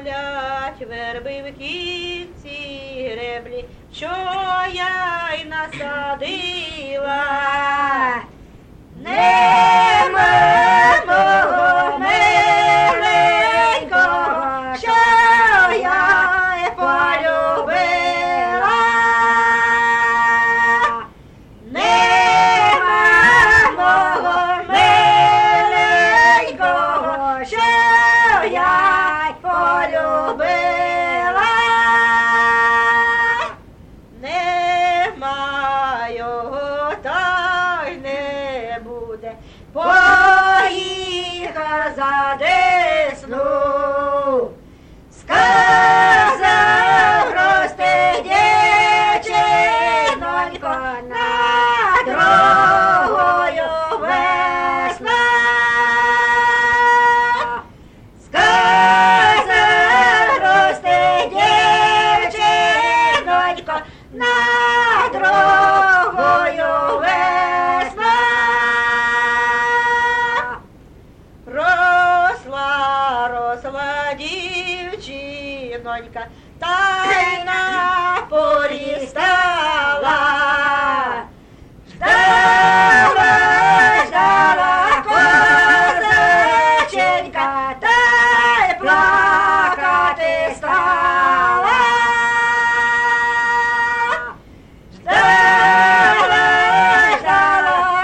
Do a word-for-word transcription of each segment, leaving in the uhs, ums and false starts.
сплять верби в кінці греблі, що я й насадила. Нема мого миленького, що я й полюбила. Нема мого миленького, що я й полюбила. Нема його, та й не буде. Поїхав за Десну, сказав, росте дівчинонько, над дорогою весна. Сказав, росте дівчинонько, над дорогою весна. Росла, росла дівчинонька, та й на полі стала. Ждала, ждала козаченька, та й плакати стала. Ждала, ждала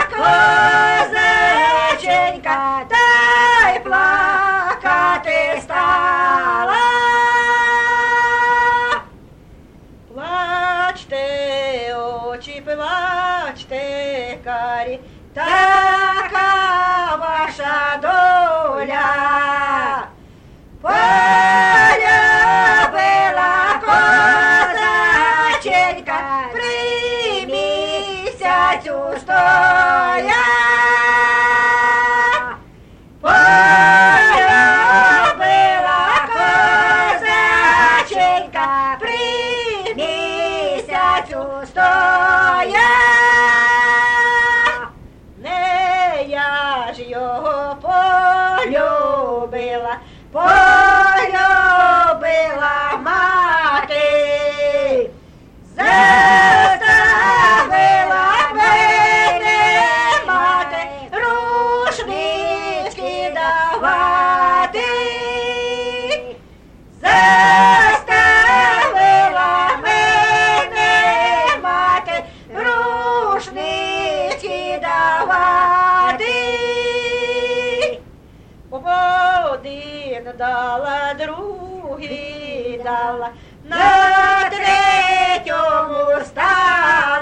козаченька, та й плакати стала. Плачте, очі, плачте, карі, така ваша доля. Полюбила козаченька при місяцю стоя. Полюбила козаченька при місяцю стоя. Не я ж його полюбила, полюбила мати. Заставила мене мати рушнички давати. Заставила мене мати рушнички давати. Один дала, другий дала, на третьому стала.